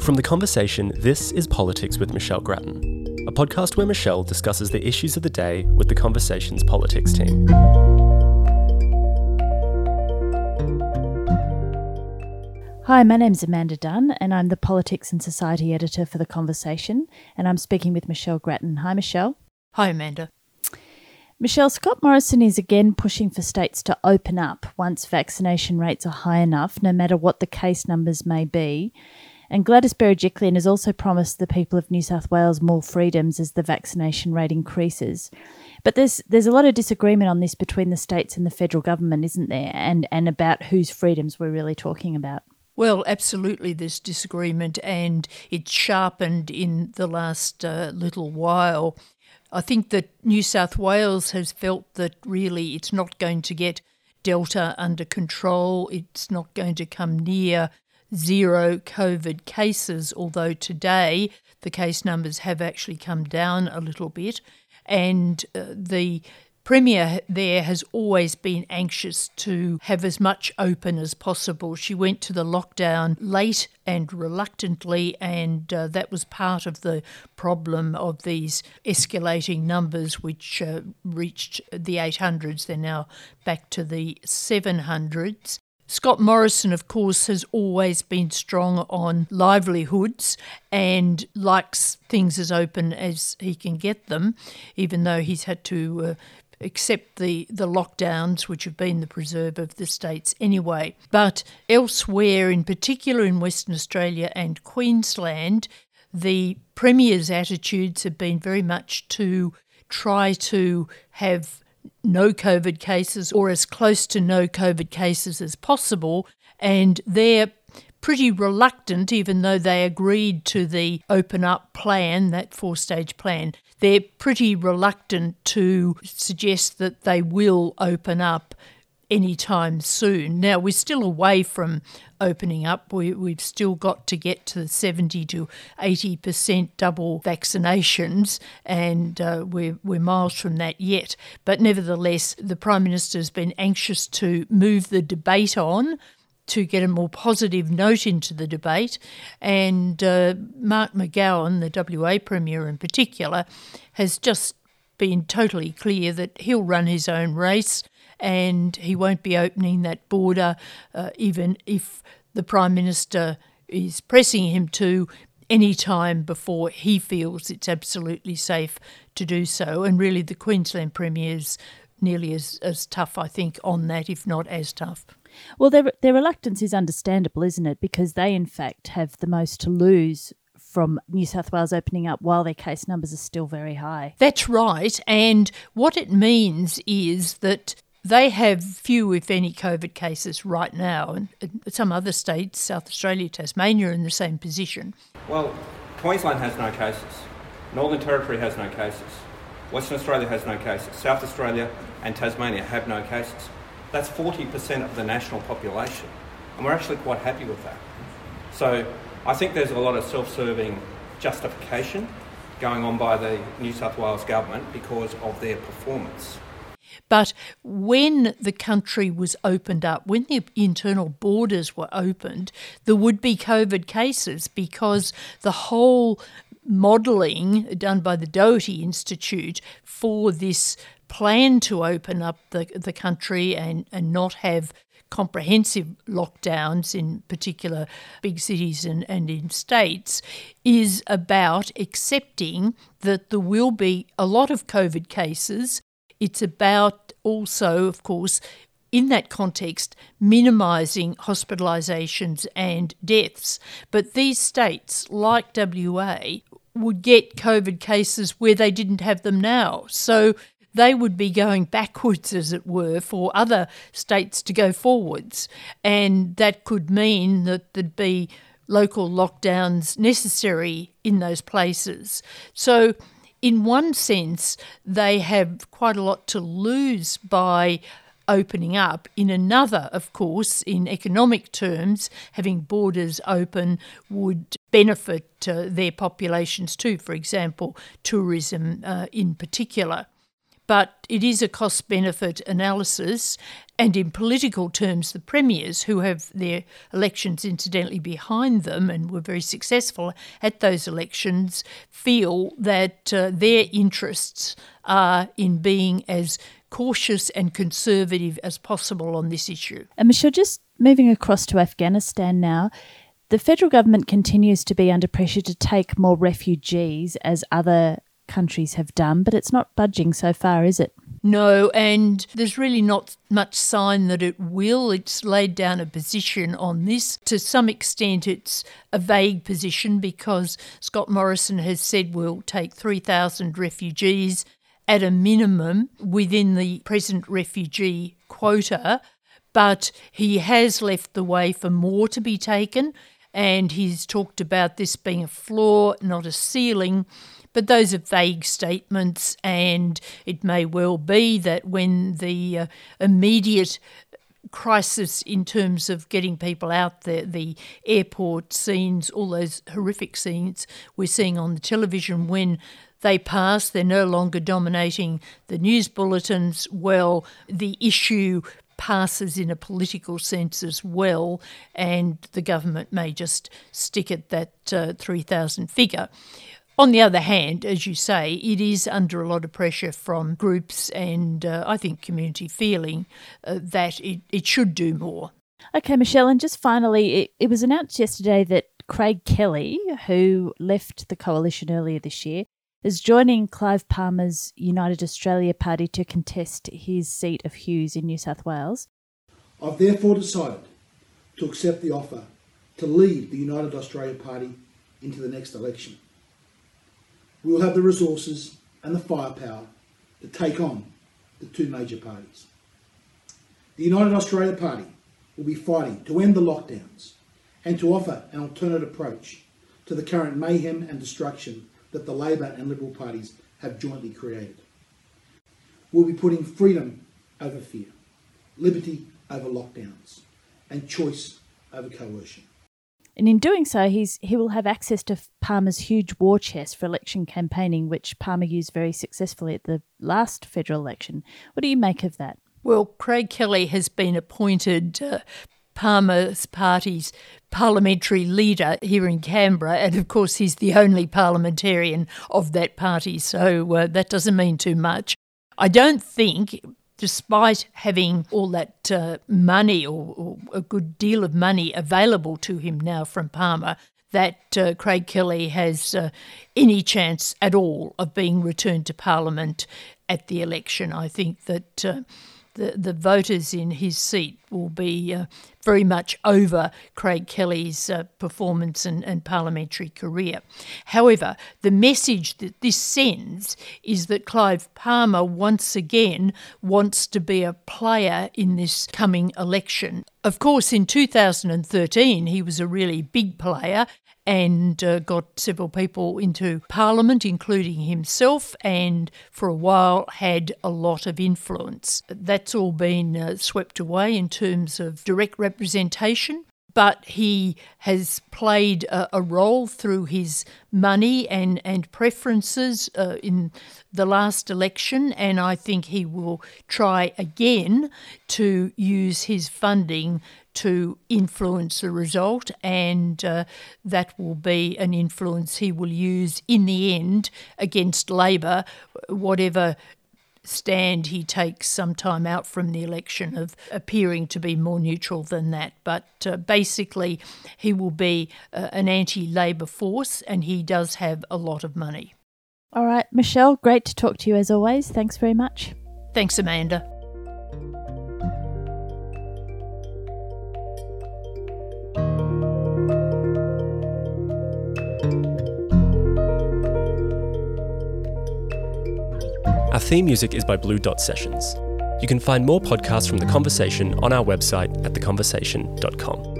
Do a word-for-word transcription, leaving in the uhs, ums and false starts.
From The Conversation, this is Politics with Michelle Grattan, a podcast where Michelle discusses the issues of the day with The Conversation's politics team. Hi, my name's Amanda Dunn and I'm the Politics and Society Editor for The Conversation, and I'm speaking with Michelle Grattan. Hi, Michelle. Hi, Amanda. Michelle, Scott Morrison is again pushing for states to open up once vaccination rates are high enough, no matter what the case numbers may be. And Gladys Berejiklian has also promised the people of New South Wales more freedoms as the vaccination rate increases. But there's there's a lot of disagreement on this between the states and the federal government, isn't there? And and about whose freedoms we're really talking about. Well, absolutely there's disagreement, and it's sharpened in the last uh, little while. I think that New South Wales has felt that really it's not going to get Delta under control. It's not going to come near zero COVID cases, although today the case numbers have actually come down a little bit. And uh, the Premier there has always been anxious to have as much open as possible. She went to the lockdown late and reluctantly, and uh, that was part of the problem of these escalating numbers, which uh, reached the eight hundreds. They're now back to the seven hundreds. Scott Morrison, of course, has always been strong on livelihoods and likes things as open as he can get them, even though he's had to uh, accept the, the lockdowns, which have been the preserve of the states anyway. But elsewhere, in particular in Western Australia and Queensland, the Premier's attitudes have been very much to try to have no COVID cases or as close to no COVID cases as possible, and they're pretty reluctant, even though they agreed to the open up plan, that four-stage plan, they're pretty reluctant to suggest that they will open up anytime soon. Now, we're still away from opening up. We, we've still got to get to seventy to eighty percent double vaccinations, and uh, we're, we're miles from that yet. But nevertheless, the Prime Minister has been anxious to move the debate on, to get a more positive note into the debate. And uh, Mark McGowan, the W A Premier in particular, has just been totally clear that he'll run his own race and he won't be opening that border, uh, even if the Prime Minister is pressing him to, any time before he feels it's absolutely safe to do so. And really the Queensland Premier is nearly as, as tough, I think, on that, if not as tough. Well, their their reluctance is understandable, isn't it? Because they, in fact, have the most to lose from New South Wales opening up while their case numbers are still very high. That's right. And what it means is that they have few, if any, COVID cases right now. And some other states, South Australia, Tasmania, are in the same position. Well, Queensland has no cases. Northern Territory has no cases. Western Australia has no cases. South Australia and Tasmania have no cases. That's forty percent of the national population. And we're actually quite happy with that. So I think there's a lot of self-serving justification going on by the New South Wales government because of their performance. But when the country was opened up, when the internal borders were opened, there would be COVID cases because the whole modelling done by the Doherty Institute for this plan to open up the, the country and, and not have comprehensive lockdowns in particular big cities and, and in states is about accepting that there will be a lot of COVID cases. It's about also, of course, in that context, minimising hospitalisations and deaths. But these states, like W A, would get COVID cases where they didn't have them now. So they would be going backwards, as it were, for other states to go forwards. And that could mean that there'd be local lockdowns necessary in those places. So in one sense, they have quite a lot to lose by opening up. In another, of course, in economic terms, having borders open would benefit uh, their populations too, for example, tourism uh, in particular. But it is a cost-benefit analysis, and in political terms, the premiers, who have their elections incidentally behind them and were very successful at those elections, feel that uh, their interests are in being as cautious and conservative as possible on this issue. And Michelle, just moving across to Afghanistan now, the federal government continues to be under pressure to take more refugees, as other countries have done, but it's not budging so far, is it? No, and there's really not much sign that it will. It's laid down a position on this. To some extent, it's a vague position because Scott Morrison has said we'll take three thousand refugees at a minimum within the present refugee quota, but he has left the way for more to be taken, and he's talked about this being a floor, not a ceiling. But those are vague statements, and it may well be that when the uh, immediate crisis in terms of getting people out there, the airport scenes, all those horrific scenes we're seeing on the television, when they pass, they're no longer dominating the news bulletins, well, the issue passes in a political sense as well, and the government may just stick at that uh, three thousand figure. On the other hand, as you say, it is under a lot of pressure from groups and uh, I think community feeling uh, that it, it should do more. Okay, Michelle, and just finally, it, it was announced yesterday that Craig Kelly, who left the coalition earlier this year, is joining Clive Palmer's United Australia Party to contest his seat of Hughes in New South Wales. I've therefore decided to accept the offer to lead the United Australia Party into the next election. We will have the resources and the firepower to take on the two major parties. The United Australia Party will be fighting to end the lockdowns and to offer an alternate approach to the current mayhem and destruction that the Labor and Liberal parties have jointly created. We'll be putting freedom over fear, liberty over lockdowns, and choice over coercion. And in doing so, he's he will have access to Palmer's huge war chest for election campaigning, which Palmer used very successfully at the last federal election. What do you make of that? Well, Craig Kelly has been appointed uh, Palmer's party's parliamentary leader here in Canberra, and of course he's the only parliamentarian of that party, so uh, that doesn't mean too much. I don't think, despite having all that uh, money or, or a good deal of money available to him now from Palmer, that uh, Craig Kelly has uh, any chance at all of being returned to Parliament at the election. I think that uh, the, the voters in his seat will be uh, very much over Craig Kelly's uh, performance and, and parliamentary career. However, the message that this sends is that Clive Palmer once again wants to be a player in this coming election. Of course, in two thousand thirteen, he was a really big player and uh, got several people into Parliament, including himself, and for a while had a lot of influence. That's all been uh, swept away in terms of direct representation, but he has played a, a role through his money and, and preferences uh, in the last election, and I think he will try again to use his funding to influence the result, and uh, that will be an influence he will use in the end against Labor, whatever stand he takes some time out from the election of appearing to be more neutral than that. But uh, basically he will be uh, an anti-Labor force, and he does have a lot of money. All right, Michelle, great to talk to you as always. Thanks very much. Thanks, Amanda. Our theme music is by Blue Dot Sessions. You can find more podcasts from The Conversation on our website at the conversation dot com.